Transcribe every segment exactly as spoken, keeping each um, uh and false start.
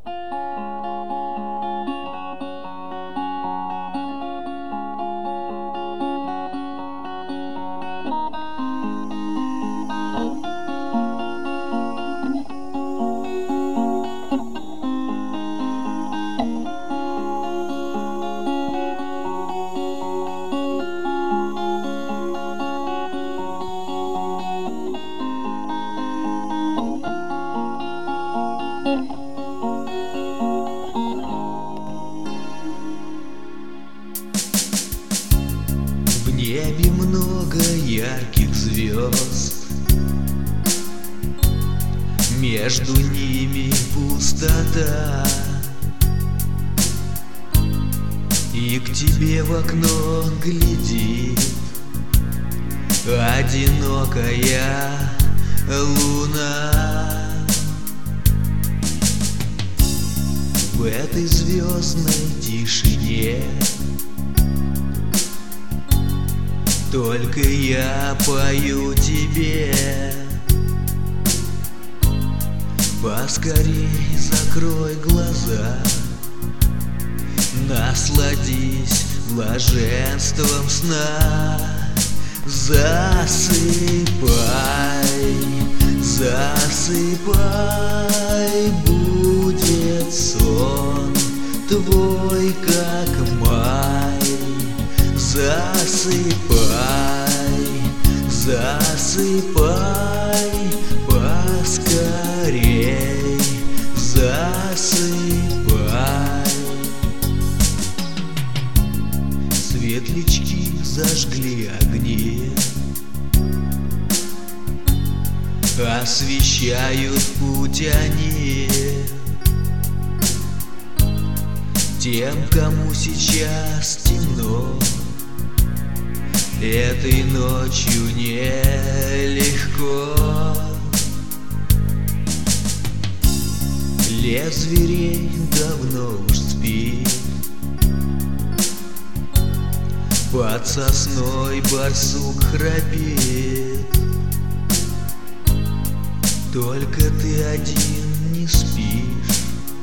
В небе много ярких звезд, между ними пустота, и к тебе в окно глядит одинокая луна. В этой звездной тишине только я пою тебе. Поскорей закрой глаза, насладись блаженством сна. Засыпай, засыпай, будет сон твой, как май. Засыпай, засыпай, поскорей, засыпай. Светлячки зажгли огни, освещают путь они тем, кому сейчас темно. Этой ночью нелегко. Лес зверей давно уж спит, под сосной барсук храпит. Только ты один не спишь.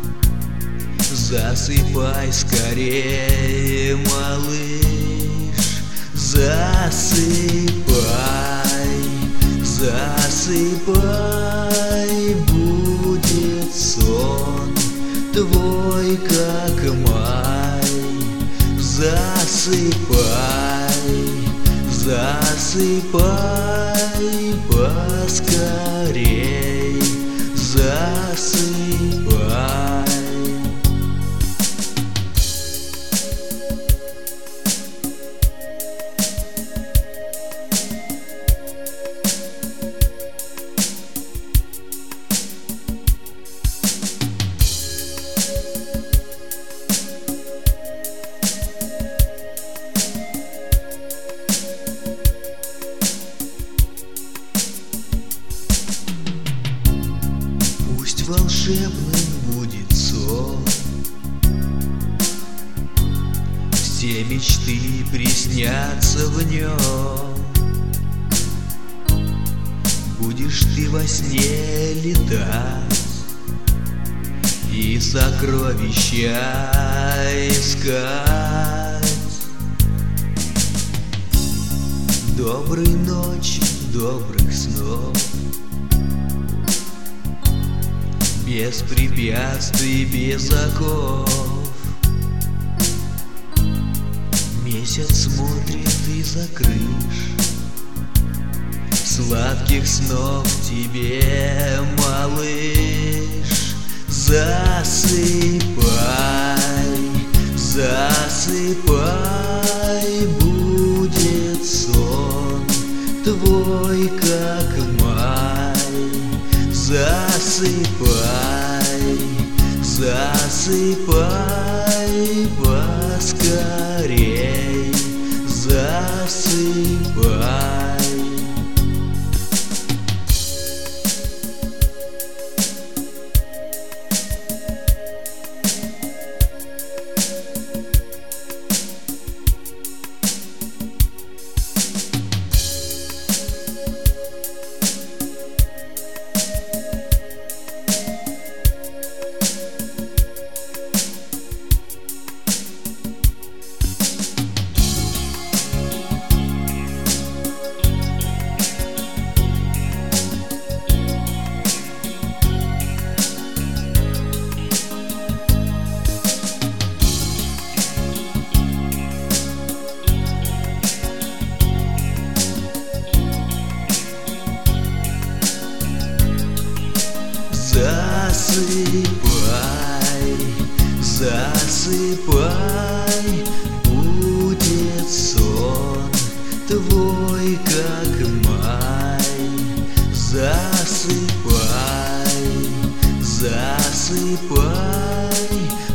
Засыпай скорее, малыш. Засыпай, засыпай, будет сон твой, как май. Засыпай, засыпай, поскорей, засыпай. Волшебным будет сон, все мечты приснятся в нем. Будешь ты во сне летать и сокровища искать. Доброй ночи, добрых снов, без препятствий, без оков. Месяц смотрит из-за крыш. Сладких снов тебе, малыш. Засыпай, засыпай, будет сон твой, как май. Засыпай, засыпай, поскорей, засыпай. засыпай, будет сон твой, как май. Засыпай, засыпай,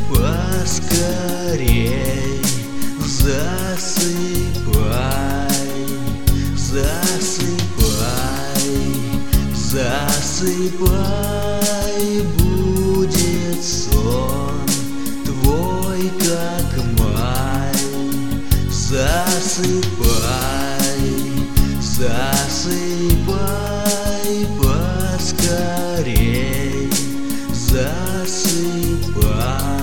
поскорей, засыпай, засыпай, засыпай, будет сон твой, как май. Засыпай, засыпай, поскорей, засыпай.